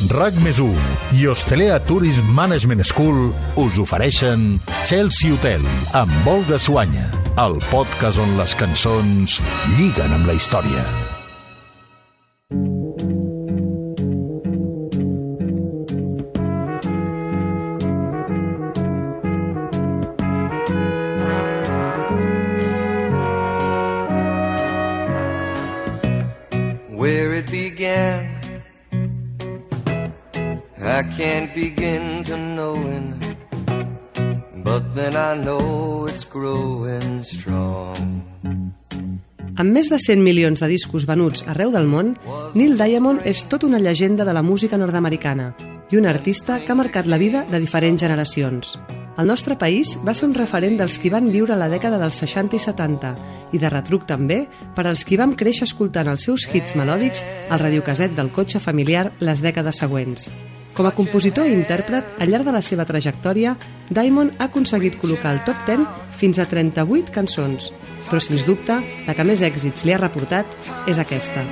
RAC+1 i Hostelea Tourism Management School us ofereixen Chelsea Hotel amb Olga Suanya, el podcast on les cançons lliguen amb la història. Where it began, I can't begin to knowing, but then I know it's growing strong. Amb més de 100 milions de discos venuts arreu del món, Neil Diamond és tot una llegenda de la música nord-americana i un artista que ha marcat la vida de diferents generacions. Al nostre país va ser un referent dels qui van viure la dècada dels 60 i 70 i de retruc també per als qui vam créixer escoltant els seus hits melòdics al radiocaset del cotxe familiar les dècades següents. Com a compositor i intèrpret, al llarg de la seva trajectòria, Diamond ha aconseguit col·locar al top 10 fins a 38 cançons, però sens dubte, la que més èxits li ha reportat és aquesta.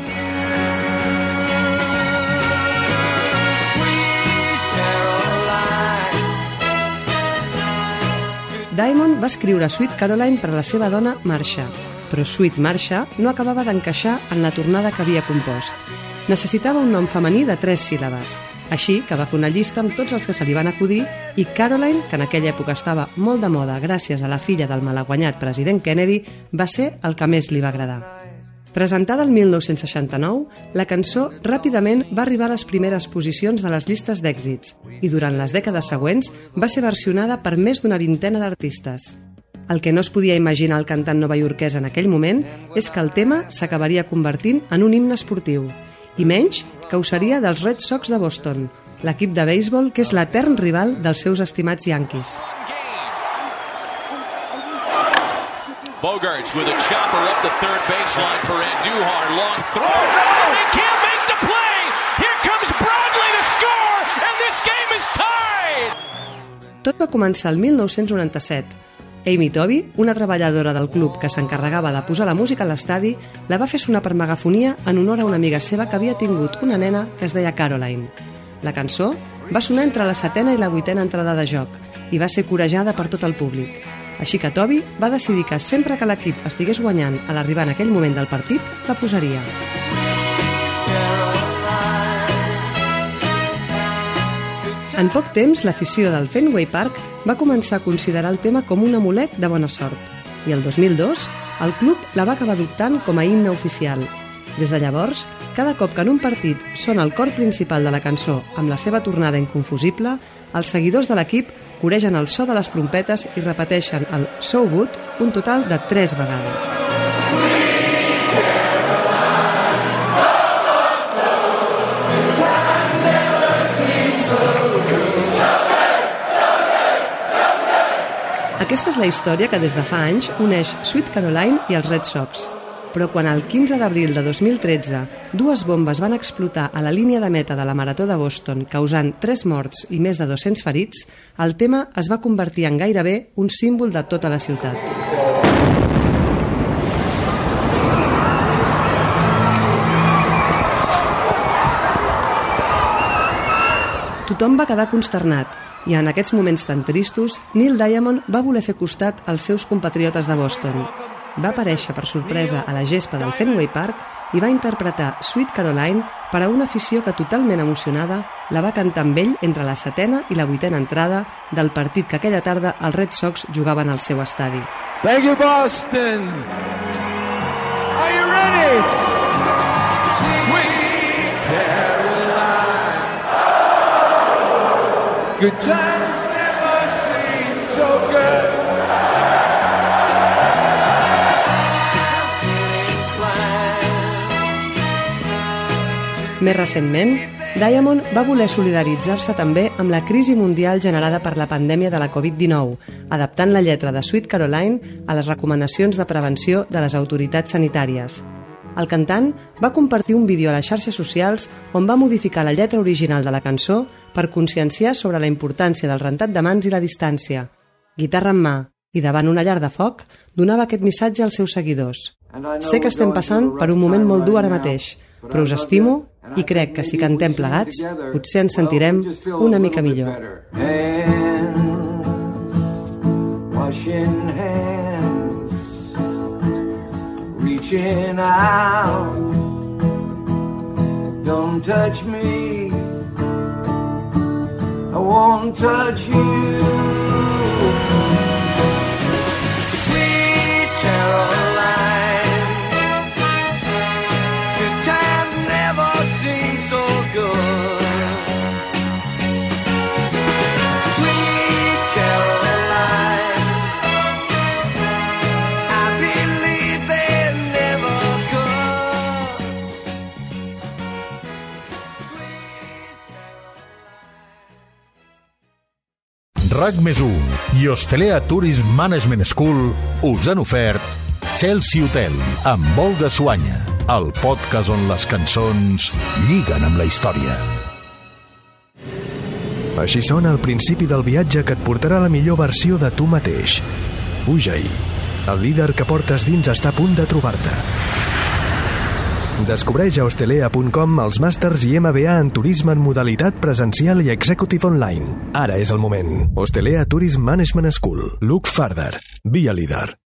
Diamond va escriure Sweet Caroline per a la seva dona Marsha, però Sweet Marsha no acabava d'encaixar en la tornada que havia compost. Necessitava un nom femení de 3 síl·labes, així que va fer una llista amb tots els que se li van acudir i Caroline, que en aquella època estava molt de moda gràcies a la filla del malaguanyat president Kennedy, va ser el que més li va agradar. Presentada el 1969, la cançó ràpidament va arribar a les primeres posicions de les llistes d'èxits i durant les dècades següents va ser versionada per més d'una vintena d'artistes. El que no es podia imaginar el cantant novaiorquès en aquell moment és que el tema s'acabaria convertint en un himne esportiu, i menys que ho seria dels Red Sox de Boston, l'equip de béisbol que és l'etern rival dels seus estimats Yankees. Bogaerts with a chopper up the third baseline for Andujar. Long throw. They can't make the play. Here comes Bradley to score, and this game is tied. Tot va començar el 1997. Amy Toby, una treballadora del club que s'encarregava de posar la música a l'estadi, la va fer sonar per megafonia en honor a una amiga seva que havia tingut una nena que es deia Caroline. La cançó va sonar entre la 7ª i la 8ª entrada de joc i va ser corejada per tot el públic. Així que Toby va decidir que sempre que l'equip estigués guanyant a l'arribar en aquell moment del partit, la posaria. En poc temps, l'afició del Fenway Park va començar a considerar el tema com un amulet de bona sort. I el 2002, el club la va acabar adoptant com a himne oficial. Des de llavors, cada cop que en un partit sona el cor principal de la cançó amb la seva tornada inconfusible, els seguidors de l'equip coregen el so de les trompetes i repeteixen el So Good un total de 3 vegades. Aquesta és la història que des de fa anys uneix Sweet Caroline i els Red Sox. Però quan el 15 d'abril de 2013 dues bombes van explotar a la línia de meta de la Marató de Boston, causant 3 morts i més de 200 ferits, el tema es va convertir en gairebé un símbol de tota la ciutat. Tothom va quedar consternat i en aquests moments tan tristos, Neil Diamond va voler fer costat als seus compatriotes de Boston. Va aparèixer per sorpresa a la gespa del Fenway Park i va interpretar Sweet Caroline per a una afició que totalment emocionada la va cantar amb ell entre la 7ª i la 8ª entrada del partit que aquella tarda els Red Sox jugaven al seu estadi. Thank you, Boston! Are you ready? Sweet Caroline, good times never seem so good. Més recentment, Diamond va voler solidaritzar-se també amb la crisi mundial generada per la pandèmia de la Covid-19, adaptant la lletra de Sweet Caroline a les recomanacions de prevenció de les autoritats sanitàries. El cantant va compartir un vídeo a les xarxes socials on va modificar la lletra original de la cançó per conscienciar sobre la importància del rentat de mans i la distància. Guitarra en mà i davant una llar de foc, donava aquest missatge als seus seguidors. Sé que estem passant per un moment molt dur ara mateix, però us estimo i crec que si cantem plegats potser ens sentirem una mica millor. Washing hands, reaching out, don't touch me, I won't touch you. Sweet Caroline, good times never seem so good. Sweet Caroline, I believe they never could. Sweet Caroline. RAC+1 i Hostelea Tourism Management School us han ofert Chelsea Hotel amb Olga Suanya, el podcast on les cançons lliguen amb la història. Així sona el principi del viatge que et portarà a la millor versió de tu mateix. Puja-hi. El líder que portes dins està a punt de trobar-te. Descobreix a hostelea.com els màsters i MBA en turisme en modalitat presencial i executive online. Ara és el moment. Hostelea Tourism Management School. Look further. Be a leader.